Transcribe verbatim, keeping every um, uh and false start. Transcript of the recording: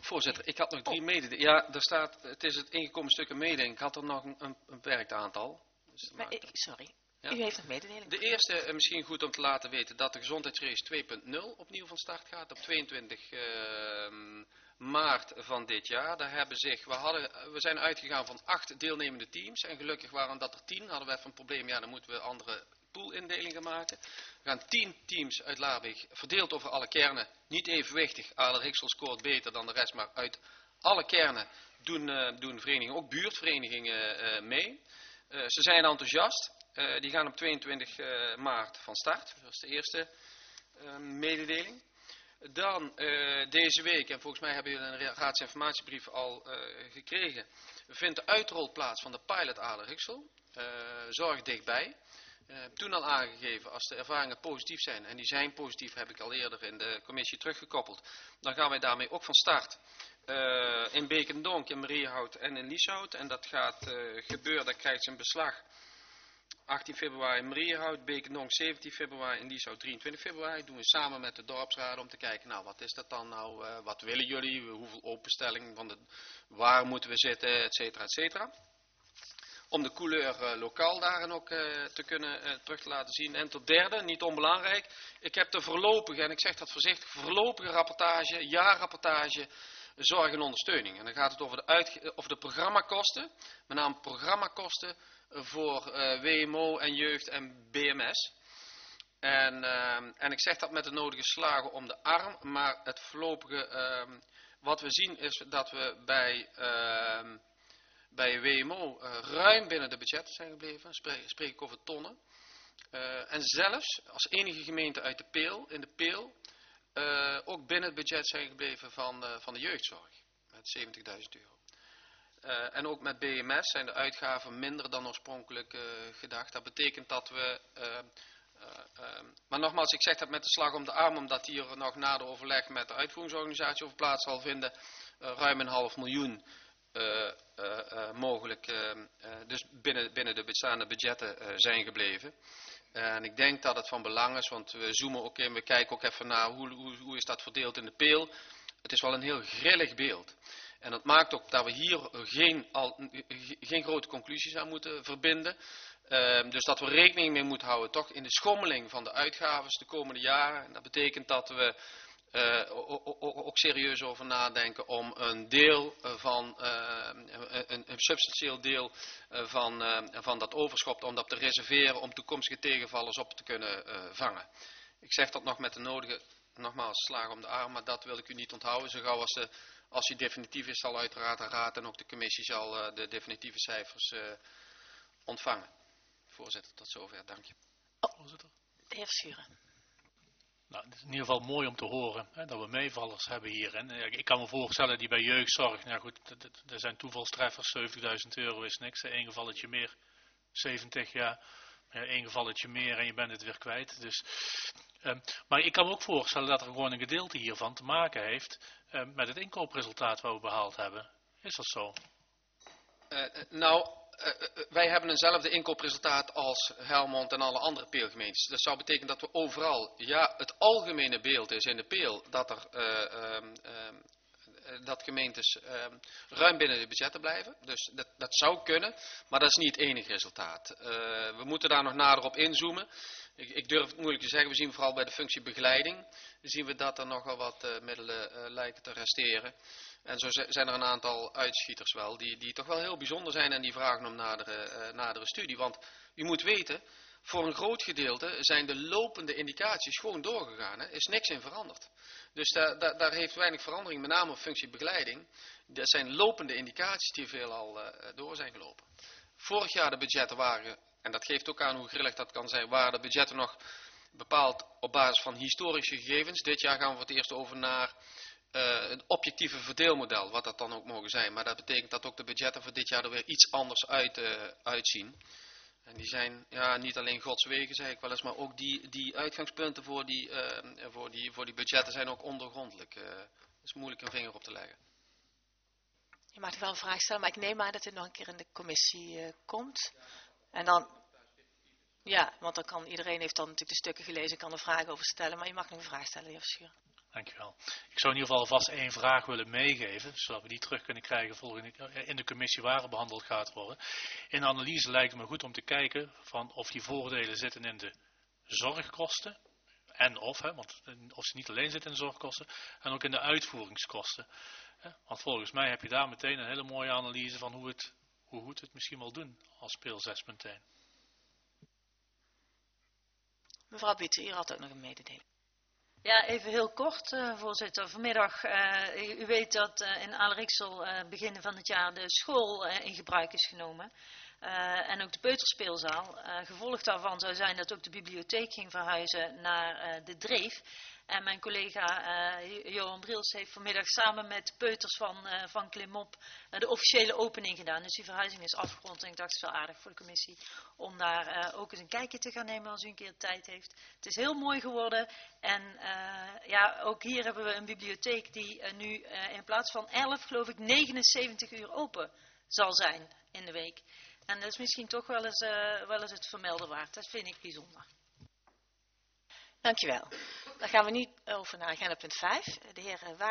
Voorzitter, ik had nog drie Oh. mededelingen. Ja, er staat, het is het ingekomen stuk een mededeling. Ik had er nog een, een beperkt aantal. Dus dat Maar maakt ik, het. sorry, Ja. u heeft nog mededeling. De eerste, eh, misschien goed om te laten weten, dat de gezondheidsrace twee punt nul opnieuw van start gaat op tweeëntwintig uh, maart van dit jaar. Daar hebben zich, we, hadden, we zijn uitgegaan van acht deelnemende teams en gelukkig waren dat er tien. Hadden we even een probleem, ja dan moeten we andere poolindelingen maken. We gaan tien teams uit Laarbeek, verdeeld over alle kernen, niet evenwichtig. Aarler Hiksel scoort beter dan de rest, maar uit alle kernen doen, uh, doen verenigingen, ook buurtverenigingen uh, mee. Uh, ze zijn enthousiast. Uh, die gaan op tweeëntwintig maart van start. Dat is de eerste uh, mededeling. Dan uh, deze week, en volgens mij hebben jullie een raadsinformatiebrief al uh, gekregen, vindt de uitrol plaats van de pilot Aarler Hiksel. Uh, zorg dichtbij. Uh, toen al aangegeven, als de ervaringen positief zijn, en die zijn positief, heb ik al eerder in de commissie teruggekoppeld, dan gaan wij daarmee ook van start. Uh, in Beekendonk, in Mariehout en in Lieshout. En dat gaat uh, gebeuren, dat krijgt zijn beslag achttien februari in Mariehout, Beekendonk zeventien februari en Lieshout drieëntwintig februari. Doen we samen met de dorpsraad om te kijken, nou wat is dat dan nou, uh, wat willen jullie, hoeveel openstelling, van de, waar moeten we zitten, et cetera, et cetera. Om de couleur uh, lokaal daarin ook uh, te kunnen uh, terug te laten zien. En tot derde, niet onbelangrijk, ik heb de voorlopige, en ik zeg dat voorzichtig, voorlopige rapportage, jaarrapportage, zorg en ondersteuning. En dan gaat het over de, uitge- over de programmakosten, met name programmakosten voor uh, W M O en jeugd en B M S. En, uh, en ik zeg dat met de nodige slagen om de arm, maar het voorlopige, uh, wat we zien is dat we bij, uh, bij W M O uh, ruim binnen de budgetten zijn gebleven, spreek, spreek ik over tonnen. Uh, en zelfs als enige gemeente uit de Peel, in de Peel, uh, ook binnen het budget zijn gebleven van, uh, van de jeugdzorg, met zeventigduizend euro. Uh, en ook met B M S zijn de uitgaven minder dan oorspronkelijk uh, gedacht. Dat betekent dat we, uh, uh, uh, maar nogmaals, ik zeg dat met de slag om de arm, omdat hier nog na de overleg met de uitvoeringsorganisatie over plaats zal vinden, uh, ruim een half miljoen uh, uh, uh, mogelijk, uh, uh, dus binnen, binnen de bestaande budgetten uh, zijn gebleven. Uh, en ik denk dat het van belang is, want we zoomen ook in, we kijken ook even naar hoe, hoe, hoe is dat verdeeld in de Peel. Het is wel een heel grillig beeld. En dat maakt ook dat we hier geen, al, geen grote conclusies aan moeten verbinden. Uh, dus dat we rekening mee moeten houden toch in de schommeling van de uitgaven de komende jaren. En dat betekent dat we uh, ook serieus over nadenken om een deel van, uh, een, een substantieel deel van, uh, van dat overschot, om dat te reserveren om toekomstige tegenvallers op te kunnen uh, vangen. Ik zeg dat nog met de nodige, nogmaals, slag om de arm, maar dat wil ik u niet onthouden. Zo gauw als de Als die definitief is, zal uiteraard de raad en ook de commissie zal uh, de definitieve cijfers uh, ontvangen. Voorzitter, tot zover. Dank je. Oh, voorzitter. De heer Schuren. Nou, het is in ieder geval mooi om te horen hè, dat we meevallers hebben hier. En ik kan me voorstellen die bij jeugdzorg, nou goed, er zijn toevalstreffers, zeventigduizend euro is niks. Eén gevalletje meer, zeventig jaar. Eén gevalletje meer en je bent het weer kwijt. Dus, um, maar ik kan me ook voorstellen dat er gewoon een gedeelte hiervan te maken heeft um, met het inkoopresultaat wat we behaald hebben. Is dat zo? Uh, nou, uh, uh, wij hebben eenzelfde inkoopresultaat als Helmond en alle andere peelgemeentes. Dat zou betekenen dat we overal, ja, het algemene beeld is in de peel dat er uh, um, um, dat gemeentes uh, ruim binnen de budgetten blijven. Dus dat, dat zou kunnen, maar dat is niet het enige resultaat. Uh, we moeten daar nog nader op inzoomen. Ik, ik durf het moeilijk te zeggen, we zien vooral bij de functie begeleiding, zien we dat er nogal wat uh, middelen uh, lijken te resteren. En zo zijn er een aantal uitschieters wel, die, die toch wel heel bijzonder zijn en die vragen om nadere, uh, nadere studie. Want u moet weten, voor een groot gedeelte zijn de lopende indicaties gewoon doorgegaan. Er is niks in veranderd. Dus daar, daar, daar heeft weinig verandering, met name op functie begeleiding. Dat zijn lopende indicaties die veelal uh, door zijn gelopen. Vorig jaar de budgetten waren, en dat geeft ook aan hoe grillig dat kan zijn, waren de budgetten nog bepaald op basis van historische gegevens. Dit jaar gaan we voor het eerst over naar uh, een objectieve verdeelmodel, wat dat dan ook mogen zijn. Maar dat betekent dat ook de budgetten voor dit jaar er weer iets anders uit, uh, uitzien. En die zijn, ja, niet alleen Gods wegen, zeg ik wel eens, maar ook die, die uitgangspunten voor die, uh, voor, die, voor die budgetten zijn ook ondergrondelijk. Het uh, is moeilijk een vinger op te leggen. Je mag wel een vraag stellen, maar ik neem aan dat het nog een keer in de commissie uh, komt. En dan, ja, want dan kan iedereen heeft dan natuurlijk de stukken gelezen, kan er vragen over stellen, maar je mag nog een vraag stellen, heer Verschuren. Dankjewel. Ik zou in ieder geval vast één vraag willen meegeven, zodat we die terug kunnen krijgen volgende, in de commissie waar het behandeld gaat worden. In de analyse lijkt het me goed om te kijken van of die voordelen zitten in de zorgkosten, en of, hè, want of ze niet alleen zitten in de zorgkosten, en ook in de uitvoeringskosten. Hè, want volgens mij heb je daar meteen een hele mooie analyse van hoe, het, hoe goed het misschien wel doen als speel zes punt één. Mevrouw Bieten, hier had ook nog een mededeling. Ja, even heel kort, uh, voorzitter. Vanmiddag, uh, u, u weet dat uh, in Aalriksel uh, begin van het jaar de school uh, in gebruik is genomen. Uh, en ook de peuterspeelzaal. Uh, gevolg daarvan zou zijn dat ook de bibliotheek ging verhuizen naar uh, de Dreef. En mijn collega uh, Johan Briels heeft vanmiddag samen met peuters van, uh, van Klimop uh, de officiële opening gedaan. Dus die verhuizing is afgerond en ik dacht het is wel aardig voor de commissie om daar uh, ook eens een kijkje te gaan nemen als u een keer tijd heeft. Het is heel mooi geworden en uh, ja, ook hier hebben we een bibliotheek die uh, nu uh, in plaats van elf geloof ik negenenzeventig uur open zal zijn in de week. En dat is misschien toch wel eens, uh, wel eens het vermelden waard. Dat vind ik bijzonder. Dankjewel. Dan gaan we nu over naar agenda punt vijf. De heer